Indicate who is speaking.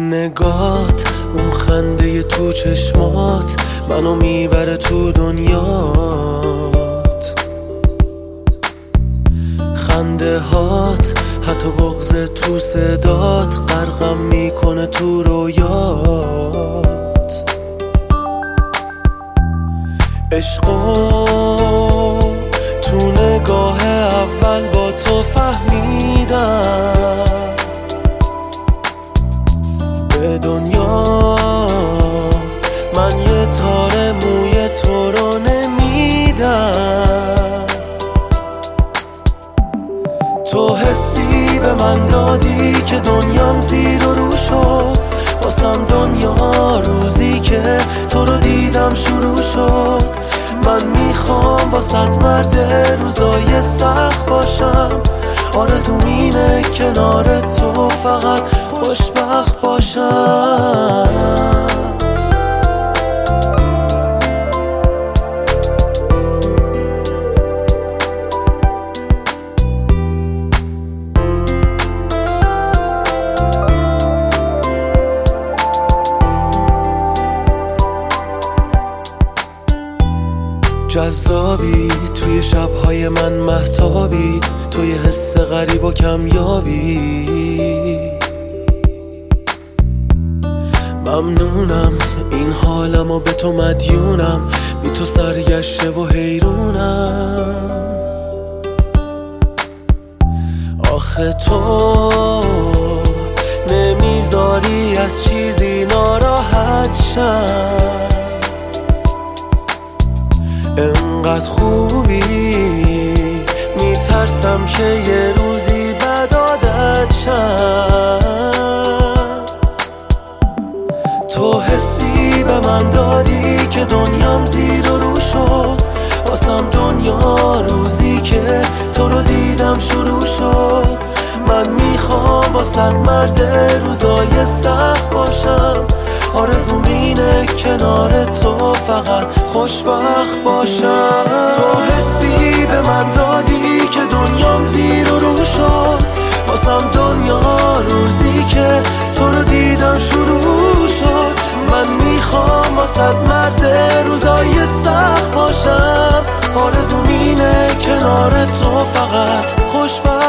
Speaker 1: نگات، اون خنده تو چشمات منو میبره تو دنیات. خنده هات، حتی بغض تو صدات غرقم میکنه تو رویات. عشقو تو نگاه اول با تو فهمیدم، به دنیا من یه تار موی تو رو نمیدم. تو حسی به من دادی که دنیام زیر و رو شد، واسم دنیا روزی که تو رو دیدم شروع شد. من میخوام واسط مرد روزای سخت باشم، آرزوم اینه کنار تو فقط خوشبخت باشم. جذابی توی شبهای من مهتابی، توی حس غریب و کمیابی. ممنونم این حالم و به تو مدیونم، بی تو سرگشته و حیرونم. آخه تو نمیذاری از چیزی ناراحت شم، انقدر خوبی میترسم که یه روزی بد عادت شم. تو حسی به من دادی که دنیام زیر و رو شد، واسم دنیا روزی که تو رو دیدم شروع شد. من میخوام واسط مرد روزای سخت باشم، آرزوم اینه کنار تو فقط خوشبخت باشم. تو حسی به من دادی که دنیام زیر و رو شد، واسم دنیا روزی که تو رو دیدم شروع شد. من میخوام واسط مرد روزای سخت باشم، آرزوم اینه کنار تو فقط خوشبخت